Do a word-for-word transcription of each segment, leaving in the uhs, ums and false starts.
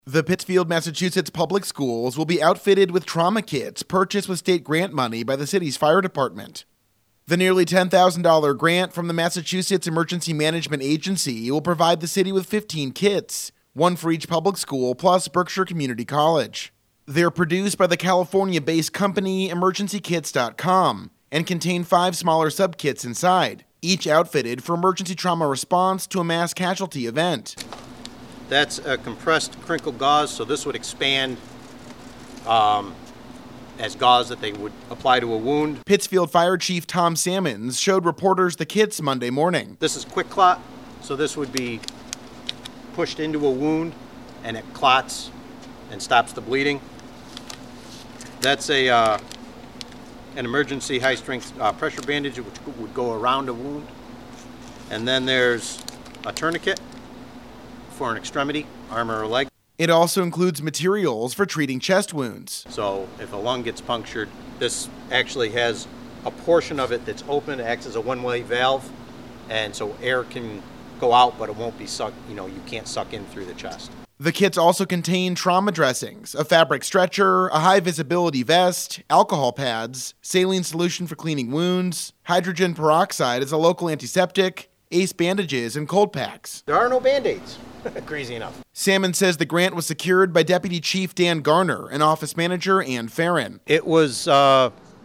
The Pittsfield, Massachusetts public schools will be outfitted with trauma kits purchased with state grant money by the city's fire department. The nearly ten thousand dollars grant from the Massachusetts Emergency Management Agency will provide the city with fifteen kits, one for each public school plus Berkshire Community College. They're produced by the California-based company emergency kits dot com and contain five smaller sub-kits inside, each outfitted for emergency trauma response to a mass casualty event. That's a compressed crinkle gauze, so this would expand um, as gauze that they would apply to a wound. Pittsfield Fire Chief Tom Sammons showed reporters the kits Monday morning. This is quick clot, so this would be pushed into a wound and it clots and stops the bleeding. That's a uh, an emergency high-strength uh, pressure bandage which would go around a wound. And then there's a tourniquet for an extremity, arm or a leg. It also includes materials for treating chest wounds. So if a lung gets punctured, this actually has a portion of it that's open, it acts as a one-way valve, and so air can go out, but it won't be sucked, you know, you can't suck in through the chest. The kits also contain trauma dressings, a fabric stretcher, a high-visibility vest, alcohol pads, saline solution for cleaning wounds, hydrogen peroxide as a local antiseptic, ace bandages, and cold packs. There are no Band-Aids. Crazy enough. Salmon says the grant was secured by Deputy Chief Dan Garner and Office Manager Ann Farron. It was uh,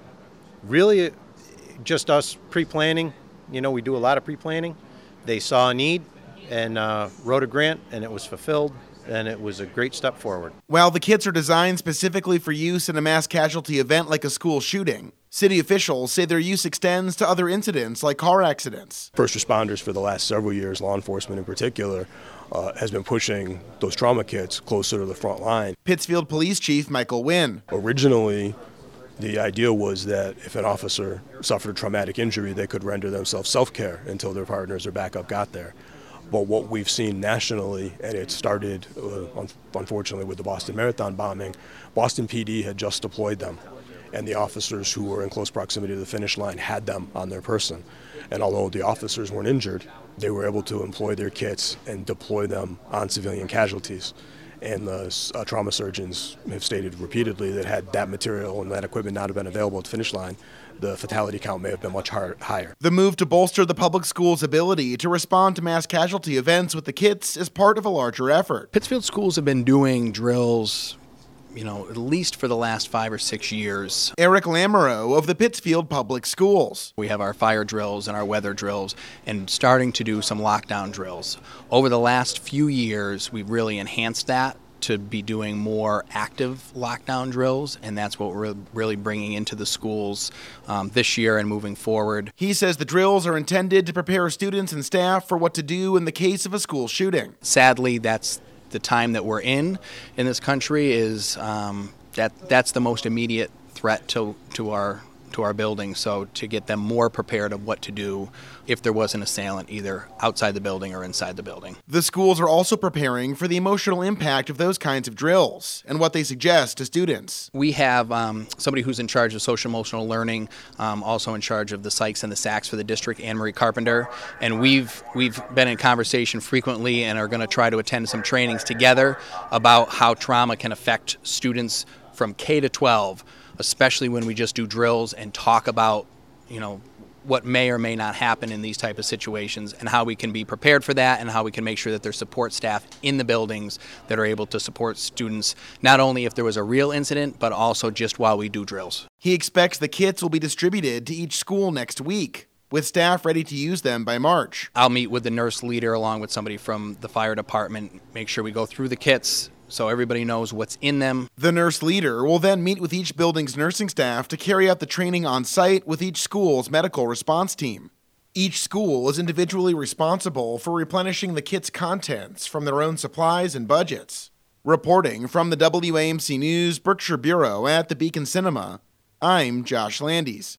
really just us pre-planning. You know, we do a lot of pre-planning. They saw a need and uh, wrote a grant, and it was fulfilled, and it was a great step forward. While the kits are designed specifically for use in a mass casualty event like a school shooting, city officials say their use extends to other incidents like car accidents. First responders for the last several years, law enforcement in particular, uh, has been pushing those trauma kits closer to the front line. Pittsfield Police Chief Michael Wynn. Originally, the idea was that if an officer suffered a traumatic injury, they could render themselves self-care until their partners or backup got there. But what we've seen nationally, and it started, uh, un- unfortunately, with the Boston Marathon bombing, Boston P D had just deployed them, and the officers who were in close proximity to the finish line had them on their person. And although the officers weren't injured, they were able to employ their kits and deploy them on civilian casualties. And the uh, trauma surgeons have stated repeatedly that had that material and that equipment not have been available at the finish line, the fatality count may have been much higher, higher. The move to bolster the public schools' ability to respond to mass casualty events with the kits is part of a larger effort. Pittsfield schools have been doing drills, you know, at least for the last five or six years. Eric Lamoureux of the Pittsfield Public Schools. We have our fire drills and our weather drills and starting to do some lockdown drills. Over the last few years, we've really enhanced that to be doing more active lockdown drills, and that's what we're really bringing into the schools um, this year and moving forward. He says the drills are intended to prepare students and staff for what to do in the case of a school shooting. Sadly, that's the time that we're in in this country is um, that that's the most immediate threat to to our to our building. So to get them more prepared of what to do if there was an assailant either outside the building or inside the building. The schools are also preparing for the emotional impact of those kinds of drills and what they suggest to students. We have um, somebody who's in charge of social emotional learning, um, also in charge of the psychs and the S A Cs for the district, Anne Marie Carpenter, and we've we've been in conversation frequently and are going to try to attend some trainings together about how trauma can affect students from K to twelve, especially when we just do drills and talk about, you know, what may or may not happen in these type of situations and how we can be prepared for that and how we can make sure that there's support staff in the buildings that are able to support students, not only if there was a real incident, but also just while we do drills. He expects the kits will be distributed to each school next week, with staff ready to use them by March. I'll meet with the nurse leader along with somebody from the fire department, make sure we go through the kits so everybody knows what's in them. The nurse leader will then meet with each building's nursing staff to carry out the training on site with each school's medical response team. Each school is individually responsible for replenishing the kit's contents from their own supplies and budgets. Reporting from the W A M C News Berkshire Bureau at the Beacon Cinema, I'm Josh Landis.